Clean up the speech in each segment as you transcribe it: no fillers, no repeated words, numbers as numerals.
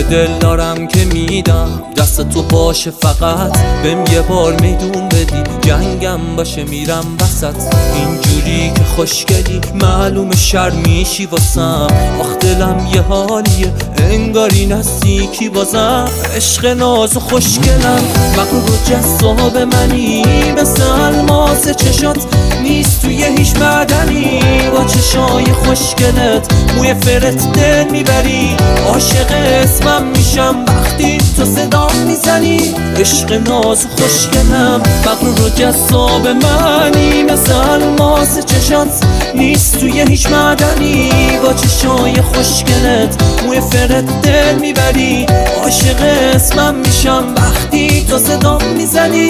دل دارم که میدم دست تو باشه، فقط بهم یه بار میدون بدی، جنگم باشه میرم وسط. اینجوری که خوشگلی معلوم شرمیشی واسم، آخ دلم یه حالیه انگاری نزدیکی بازم. عشق ناز و خوشگلم مغرور و جذاب منی، مثل الماس چشات نیست توی هیچ معدنی. با چشای خوشگلت موی فرت دل میبری، عاشق اسمم میشم وقتی تو صدا میزنی. عشق ناز و خوشگلم مغرور و جذاب منی، مثل الماس چشات نیست توی هیچ معدنی. با چشای خوشگلت موی فرت دل میبری، عاشق اسمم میشم وقتی تو صدا میزنی.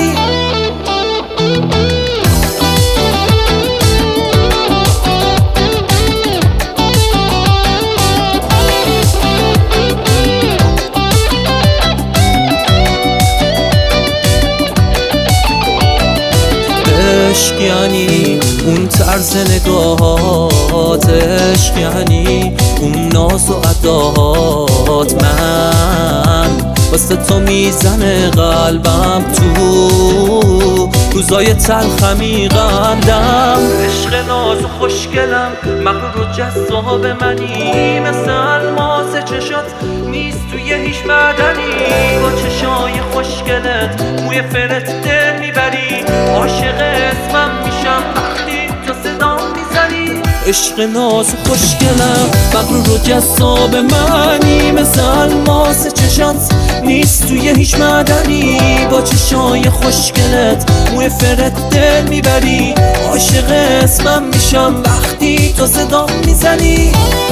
عشق یعنی اون طرز نگاهات، عشق یعنی اون ناز و اداهات. من واسه تو میزنه قلبم تو روزای تلخمی قندم. عشق ناز و خوشگلم مغرور و جذاب منی، مثل الماس چشات نیست توی هیچ معدنی. با چشای خوشگلت موی فرت دل میبری، عاشق اسمم میشم وقتی تو صدا میزنی. عشق ناز و خوشگلم مغرور و جذاب منی، مثل الماس چشات نیست توی هیچ معدنی. با چشای خوشگلت موی فرت دل میبری، عاشق اسمم میشم وقتی تو صدا میزنی.